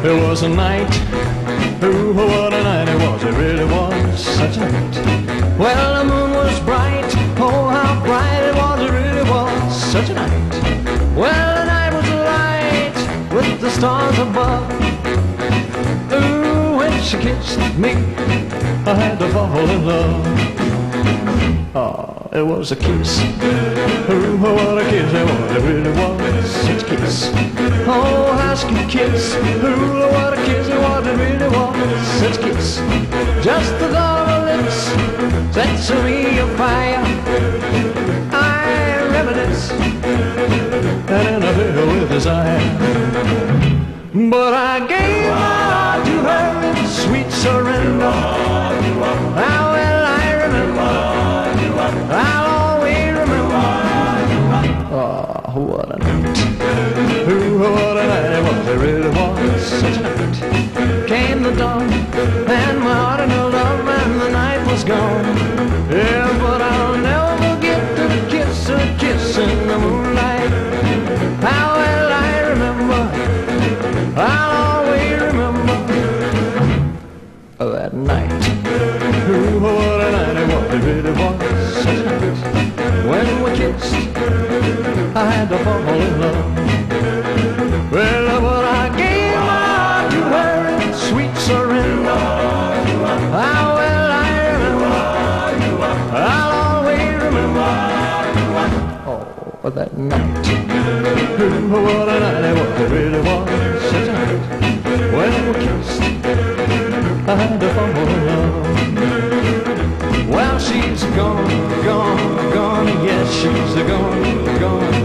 It was a night, ooh, what a night it was, it really was such a night. Well, the moon was bright, oh, how bright it was, it really was such a night. Well, the night was light, with the stars above. Ooh, when she kissed me, I had to fall in love. Oh, it was a kiss, ooh, what a kiss it was, it really was such a kiss. Oh, how sweet kiss, ooh, what a kiss it was, it really was such a kiss. Just the thought of her lips sets me afire. I reminisce, and I feel with desire. But I gave my heart to her in sweet surrender. How well I remember, I'll always remember. Oh, what a night, ooh, what a night it was, it really was such a night. Came the dawn, and my heart in love, and the night was gone. Yeah, but I'll never forget the kiss in the moonlight. How well I remember, I'll always remember that night. Ooh, what a night it was, it really was such a night. When we kissed, I had to fall in love. Well, but I gave my heart to her in sweet surrender. How well I remember, I'll always remember. Oh, that night. Ooh, what a night it was, it really was such a night. When we kissed, I had to fall in love. Well, she's gone, gone, gone, yes, she's gone, gone.